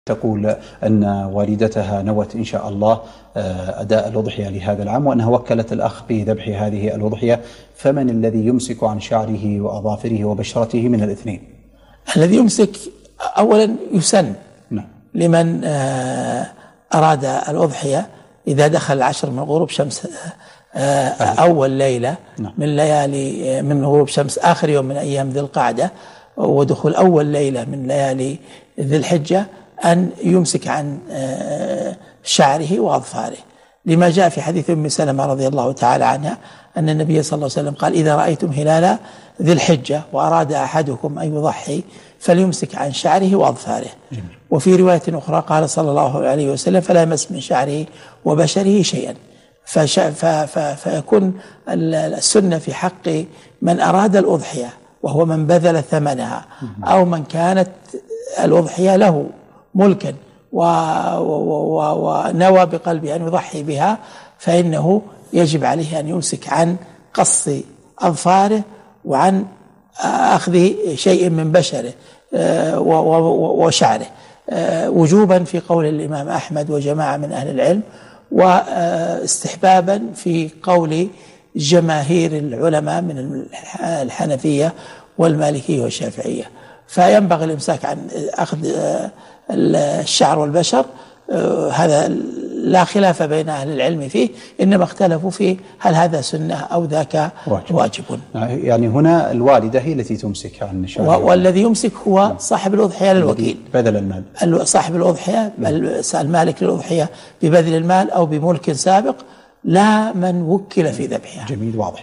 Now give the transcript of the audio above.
تقول أن والدتها نوت إن شاء الله أداء الأضحية لهذا العام، وأنها وكلت الأخ بذبح هذه الأضحية، فمن الذي يمسك عن شعره وأظافره وبشرته من الاثنين؟ الذي يمسك أولا يسن لمن أراد الأضحية إذا دخل العشر من غروب شمس أول ليلة من ليالي من غروب شمس آخر يوم من أيام ذي القعدة ودخول أول ليلة من ليالي ذي الحجة أن يمسك عن شعره وأظفاره، لما جاء في حديث أم سلمة رضي الله تعالى عنها أن النبي صلى الله عليه وسلم قال: إذا رأيتم هلال ذي الحجة وأراد أحدكم أن يضحي فليمسك عن شعره وأظفاره. وفي رواية أخرى قال صلى الله عليه وسلم: فلا يمس من شعره وبشره شيئا. فيكون السنة في حق من أراد الأضحية وهو من بذل ثمنها أو من كانت الأضحية له ملكا ونوى بقلبه أن يضحي بها، فإنه يجب عليه أن يمسك عن قص أظفاره وعن أخذ شيء من بشره وشعره، وجوبا في قول الإمام أحمد وجماعة من أهل العلم، واستحبابا في قول جماهير العلماء من الحنفية والمالكية والشافعية. فينبغي الإمساك عن أخذ الشعر والبشر، هذا لا خلاف بين أهل العلم فيه، إنما اختلفوا فيه هل هذا سنة أو ذاك واجب. يعني هنا الوالدة هي التي تمسك عن شعرها، والذي يمسك هو صاحب الأضحية للوكيل، بذل المال، صاحب الأضحية المالك للأضحية ببذل المال أو بملك سابق، لا من وكل في ذبحها. جميل، واضح.